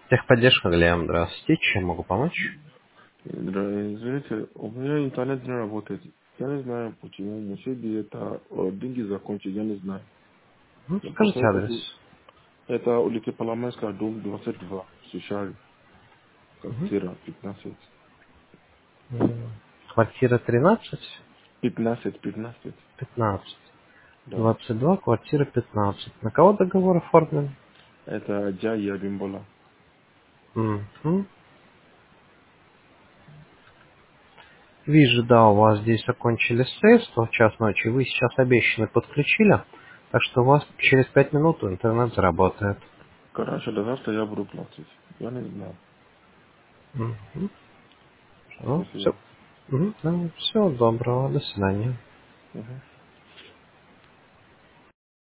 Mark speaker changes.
Speaker 1: Техподдержка, Глеб, здравствуйте. Чем могу помочь?
Speaker 2: Извините, у меня интернет не работает. Я не знаю почему. Может быть, это деньги закончились, я не знаю.
Speaker 1: Ну,
Speaker 2: Я просто
Speaker 1: скажите адрес.
Speaker 2: хочу... Это улица Парламентская, дом 22, Сушари, квартира 15.
Speaker 1: Квартира 13,
Speaker 2: 15, 15.
Speaker 1: 15.
Speaker 2: Да.
Speaker 1: 22, квартира 15. На кого договор оформлен?
Speaker 2: Это Джая Бимбола.
Speaker 1: Мгм. Вижу, да, у вас здесь закончились средства в час ночи. Вы сейчас обещанный подключили, так что у вас через 5 минут интернет заработает.
Speaker 2: Короче, до завтра я буду платить. Я не знаю.
Speaker 1: Мгм. Ну, все.
Speaker 2: Спасибо.
Speaker 1: Все доброго, до свидания.
Speaker 2: Мгм.